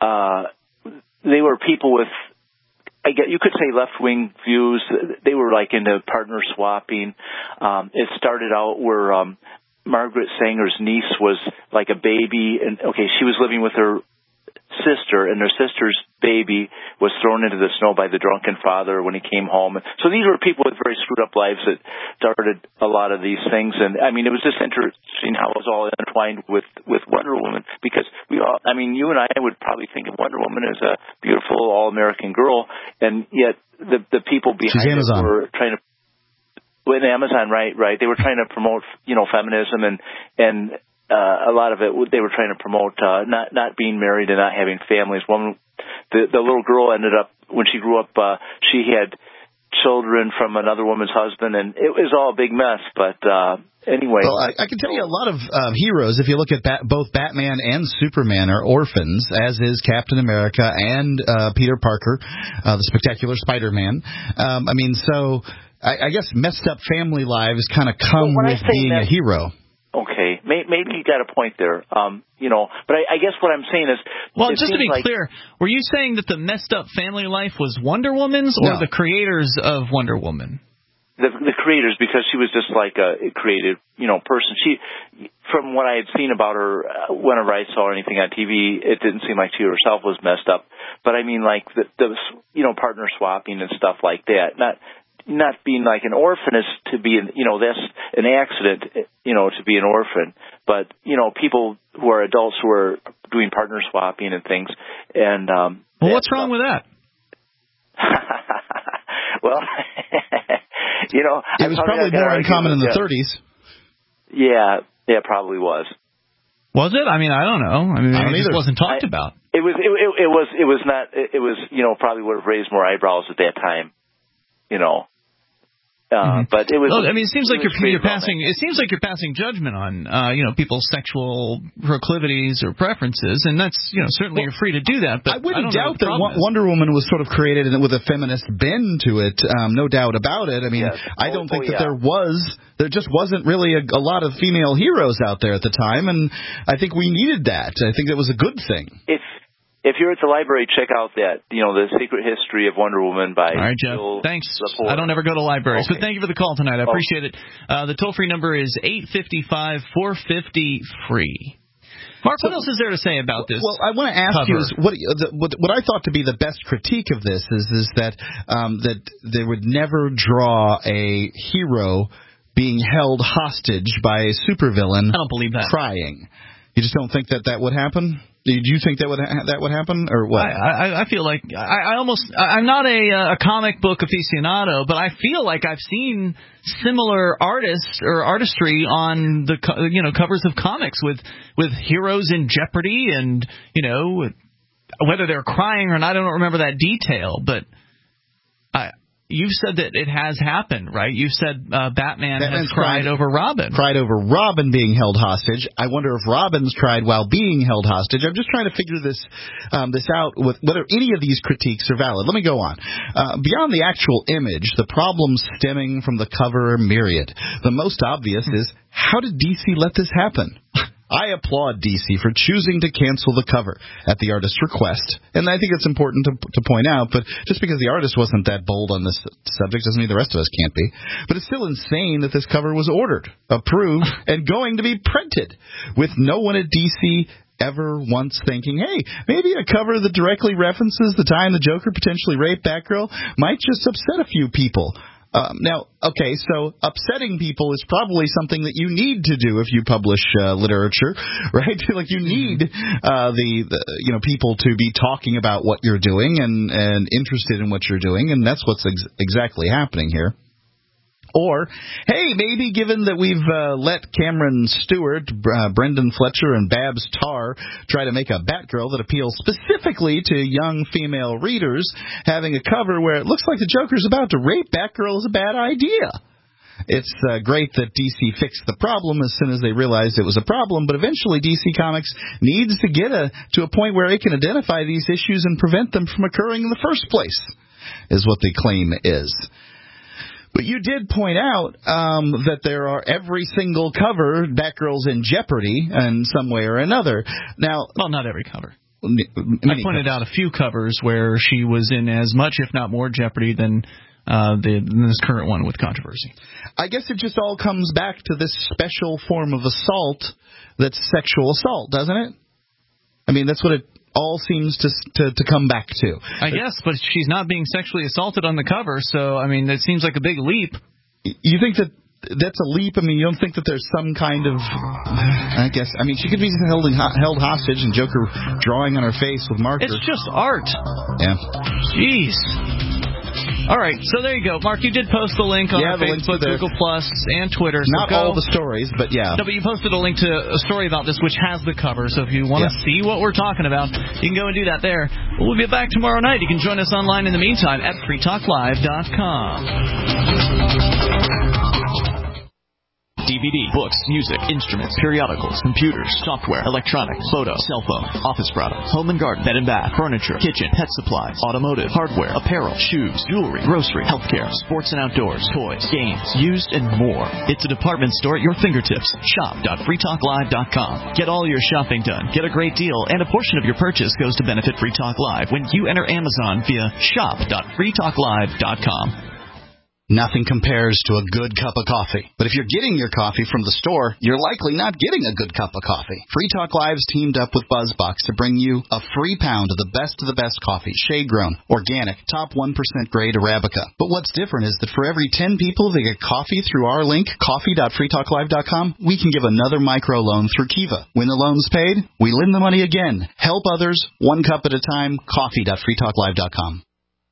They were people with, you could say, left-wing views. They were like into partner swapping. It started out where Margaret Sanger's niece was like a baby, and she was living with her sister, and their sister's baby was thrown into the snow by the drunken father when he came home. So these were people with very screwed up lives that started a lot of these things. And I mean, it was just interesting how it was all intertwined with Wonder Woman, because you and I would probably think of Wonder Woman as a beautiful all-American girl, and yet the people behind it were trying to. With Amazon, right. They were trying to promote, feminism and a lot of it they were trying to promote not being married and not having families. The little girl ended up, when she grew up, she had children from another woman's husband, and it was all a big mess. But anyway, well, I can tell you a lot of heroes. If you look at both Batman and Superman are orphans, as is Captain America and Peter Parker, the Spectacular Spider-Man. I guess messed up family lives kind of come with being a hero. Okay, maybe you got a point there, but I guess what I'm saying is... Well, just to be clear, were you saying that the messed up family life was Wonder Woman's or the creators of Wonder Woman? The creators, because she was just like a creative, person. She, from what I had seen about her, whenever I saw anything on TV, it didn't seem like she herself was messed up. But I mean, like the partner swapping and stuff like that. Not being like an orphan is to be, that's an accident, to be an orphan. But, people who are adults who are doing partner swapping and things. And well, what's wrong with that? Well, it was probably more uncommon in the 30s. Yeah, it probably was. Was it? I mean, I don't know. I mean, it just wasn't talked about. It was not. It was, probably would have raised more eyebrows at that time. But it was. Well, I mean, it seems like you're passing. It seems like you're passing judgment on, people's sexual proclivities or preferences, and that's, certainly you're free to do that. But I wouldn't doubt that Wonder Woman was sort of created with a feminist bend to it. No doubt about it. I mean, I don't think that there just wasn't really a lot of female heroes out there at the time, and I think we needed that. I think that was a good thing. If you're at the library, check out that, The Secret History of Wonder Woman by... All right, Jeff. Thanks. I don't ever go to libraries, but thank you for the call tonight. I appreciate it. The toll-free number is 855-450-FREE. Mark, what else is there to say about this? Well, I want to ask you is what I thought to be the best critique of this is that that they would never draw a hero being held hostage by a supervillain. I don't believe that. Crying. You just don't think that would happen? Do you think that would happen, or what? I feel like I'm not a comic book aficionado, but I feel like I've seen similar artistry on the covers of comics with heroes in jeopardy, and whether they're crying or not, I don't remember that detail, but you've said that it has happened, right? You've said Batman has cried over Robin. Cried over Robin being held hostage. I wonder if Robin's cried while being held hostage. I'm just trying to figure this out with whether any of these critiques are valid. Let me go on. Beyond the actual image, the problems stemming from the cover are myriad. The most obvious is, how did DC let this happen? I applaud DC for choosing to cancel the cover at the artist's request. And I think it's important to point out, but just because the artist wasn't that bold on this subject doesn't mean the rest of us can't be. But it's still insane that this cover was ordered, approved, and going to be printed, with no one at DC ever once thinking, hey, maybe a cover that directly references the time the Joker potentially raped Batgirl might just upset a few people. Now, okay, so upsetting people is probably something that you need to do if you publish literature, right? Like you need the people to be talking about what you're doing and interested in what you're doing, and that's what's exactly happening here. Or, hey, maybe given that we've let Cameron Stewart, Brendan Fletcher, and Babs Tarr try to make a Batgirl that appeals specifically to young female readers, having a cover where it looks like the Joker's about to rape Batgirl is a bad idea. It's great that DC fixed the problem as soon as they realized it was a problem, but eventually DC Comics needs to get to a point where it can identify these issues and prevent them from occurring in the first place, is what the claim is. But you did point out that there are every single cover, Batgirl's in jeopardy in some way or another. Now, well, not every cover. I pointed out a few covers where she was in as much, if not more, jeopardy than this current one with controversy. I guess it just all comes back to this special form of assault that's sexual assault, doesn't it? I mean, that's what it all seems to come back to. I guess, but she's not being sexually assaulted on the cover, so, I mean, that seems like a big leap. You think that's a leap? I mean, you don't think that there's some kind of, I guess, I mean, she could be held hostage and Joker drawing on her face with markers. It's just art. Yeah. Jeez. All right, so there you go. Mark, you did post the link on our Facebook, Google Plus, and Twitter. So not all the stories, but yeah. No, but you posted a link to a story about this, which has the cover. So if you want to see what we're talking about, you can go and do that there. We'll be back tomorrow night. You can join us online in the meantime at freetalklive.com. DVD, books, music, instruments, periodicals, computers, software, electronics, photo, cell phone, office products, home and garden, bed and bath, furniture, kitchen, pet supplies, automotive, hardware, apparel, shoes, jewelry, grocery, healthcare, sports and outdoors, toys, games, used, and more. It's a department store at your fingertips. Shop.freetalklive.com. Get all your shopping done, get a great deal, and a portion of your purchase goes to benefit Free Talk Live when you enter Amazon via shop.freetalklive.com. Nothing compares to a good cup of coffee. But if you're getting your coffee from the store, you're likely not getting a good cup of coffee. Free Talk Live's teamed up with BuzzBox to bring you a free pound of the best coffee, shade-grown, organic, top 1% grade Arabica. But what's different is that for every 10 people that get coffee through our link, coffee.freetalklive.com, we can give another microloan through Kiva. When the loan's paid, we lend the money again. Help others, one cup at a time, coffee.freetalklive.com.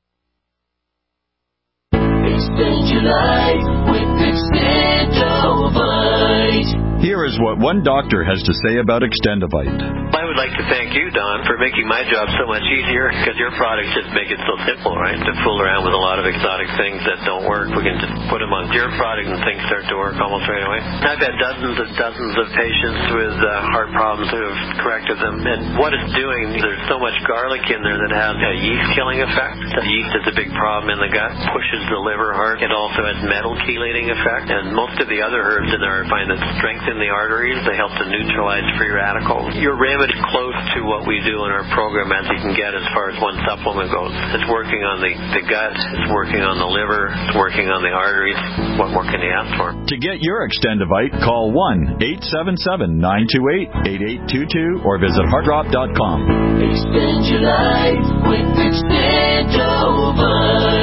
Extend your life with Extendovite. Here is what one doctor has to say about Extendovite. I would like to thank you, Don, for making my job so much easier, because your products just make it so simple, right? To fool around with a lot of exotic things that don't work, we can just put them on your product and things start to work almost right away. I've had dozens of patients with heart problems who have corrected them, and what it's doing, there's so much garlic in there that has a yeast-killing effect. The yeast is a big problem in the gut, pushes the liver hard. It also has metal chelating effect, and most of the other herbs in there I find that strengthen the arteries. They help to neutralize free radicals. Your remedy close to what we do in our program as you can get as far as one supplement goes. It's working on the gut, it's working on the liver, it's working on the arteries. What more can you ask for? To get your Extendivite, call 1-877-928-8822 or visit heartdrop.com. Extend your life with Extendovite.